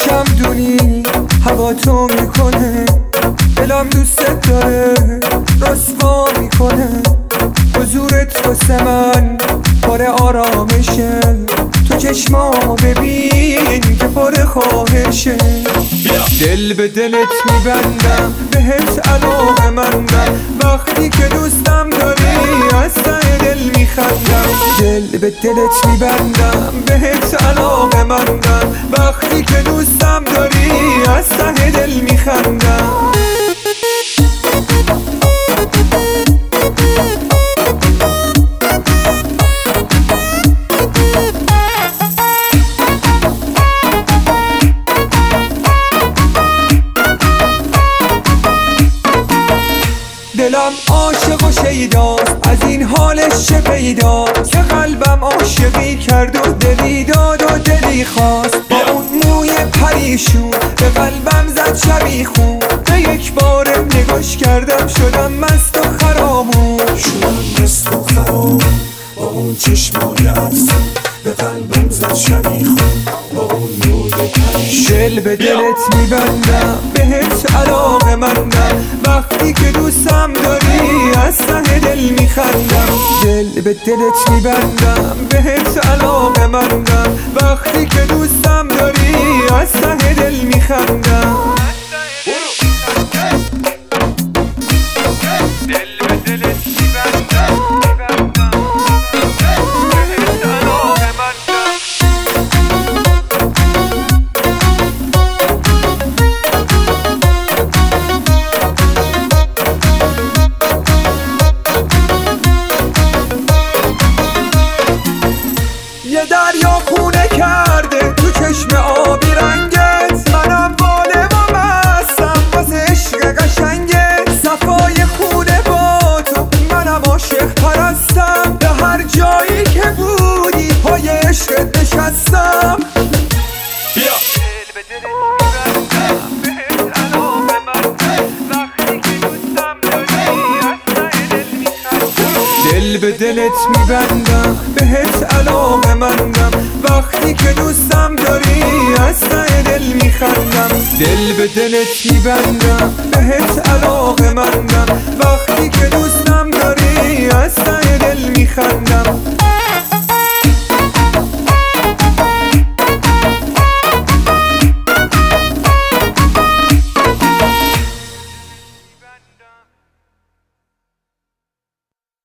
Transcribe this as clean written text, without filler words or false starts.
شمدونی هوا تو میکنه، دلم دوست داره رسوا میکنه. حضورت واسه من پر آرامشه، تو چشمامو ببین که پر خواهشه. دل به دلت میبندم، بهت علاقه‌مندم، وقتی که دوستم داری از ته دل میخندم. دل به دلت میبندم، بهت علاقه‌مندم، وقتی که دوستم داری از ته دل میخندم. دلم عاشق و شیداست، از این حالش چه پیدا که قلبم عاشقی کرد و دلی داد و دلی خواست. با اون موی پریشون به قلبم زد شبیخون، به یک بار نگاش کردم شدم مست و خرامون. با اون چشمای افزون به قلبم زد شبیخون، با اون موی پریشون. دل به دلت میبندم، بهت علاقه‌مندم، وقتی که دوستم داری از ته دل میخندم. دل به دلت میبندم، بهت علاقه‌مندم، وقتی که دوستم داری از ته دل میخندم. دل به دلت میبندم، یه دریا خونه کرده تو چشم آبی رنگت، منم باله و مستم واسه عشق قشنگت. صفای خونه با تو منم عاشق پرستم، به هر جایی که بودی پای عشقت نشستم. دل به دلت میبندم، بهت علاقه‌مندم، وقتی که دوستم داری از ته دل میخندم. دل به دلت میبندم، بهت